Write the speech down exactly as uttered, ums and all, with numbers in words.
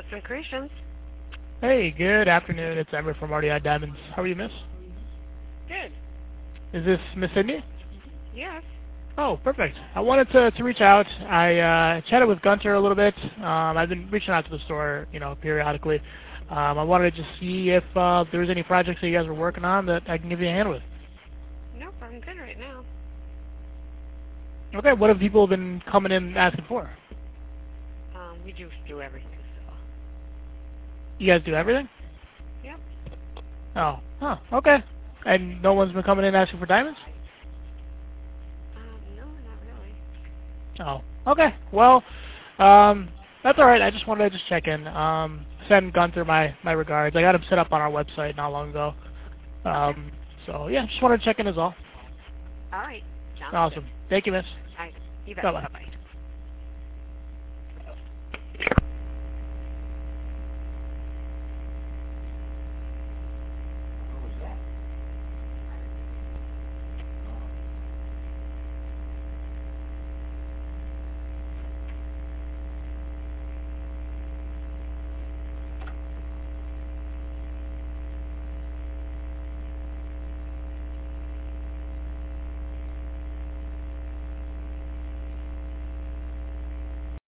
Some Creations. Hey, good afternoon. It's Emmer from R D I Diamonds. How are you, miss? Good. Is this Miss Sydney? Yes. Oh, perfect. I wanted to, to reach out. I uh, chatted with Gunter a little bit. Um, I've been reaching out to the store, you know, periodically. Um, I wanted to just see if uh, there was any projects that you guys were working on that I can give you a hand with. Nope, I'm good right now. Okay, what have people been coming in asking for? Um, we just do everything, so. You guys do everything? Yep. Oh, huh, okay. And no one's been coming in asking for diamonds? Um, no, not really. Oh, okay. Well, um, that's all right. I just wanted to just check in. Um, send Gunther my, my regards. I got him set up on our website not long ago. Um, Okay. so, yeah, just wanted to check in is all. All right. Sounds Awesome. good. Thank you, miss. All right. You bet. Bye-bye. Bye-bye.